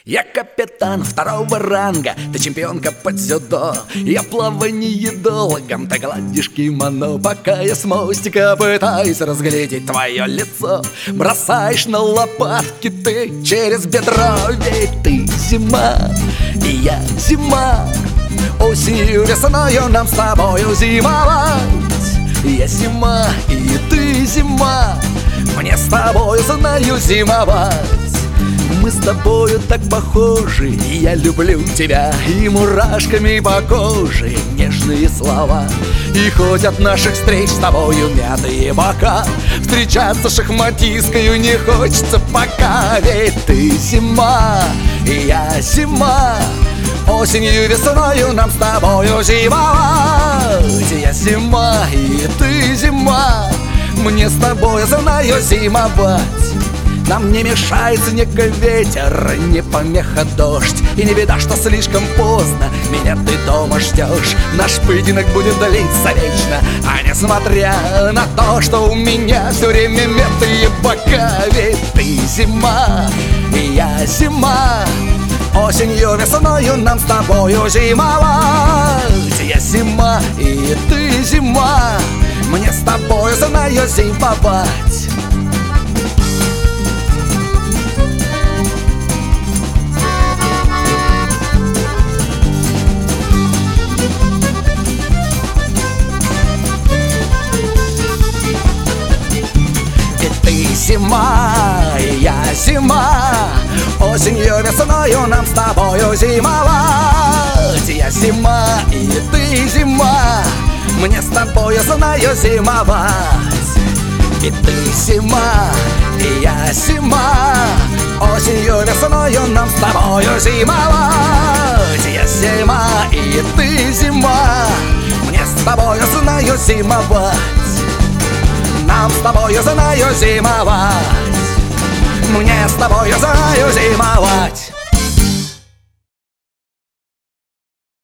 Я капитан второго ранга, ты чемпионка по дзюдо. Я плавание долгом, ты гладишь кимоно. Пока я с мостика пытаюсь разглядеть твое лицо, бросаешь на лопатки ты через бедро. Ведь ты зима, и я зима. Осенью, весною нам с тобою зимовать. Я зима, и ты зима. Мне с тобою, знаю, зимовать. Мы с тобою так похожи, и я люблю тебя. И мурашками по коже нежные слова. И хоть от наших встреч с тобою мятые бока, встречаться шахматисткою не хочется пока. Ведь ты зима, и я зима. Осенью, весною нам с тобою зимовать. Я зима, и ты зима. Мне с тобой, знаю, зимовать. Нам не мешает снег и ветер, не помеха дождь. И не беда, что слишком поздно меня ты дома ждешь. Наш поединок будет длиться вечно, а несмотря на то, что у меня все время мятые бока. Ведь ты зима, и я зима. Осенью, весною нам с тобою зимовать. Я зима, и ты зима. Мне с тобой, знаю, зимовать. Зима, и я зима. Осенью, весною нам с тобою зимовать. Я зима, и ты зима. Мне с тобою, знаю, зимовать. И ты зима, и я зима. Осенью, весною нам с тобою зимовать. Я зима, и ты зима. Мне с тобою, знаю, зимовать. Нам с тобою, знаю, зимовать. Мне с тобою, знаю, зимовать.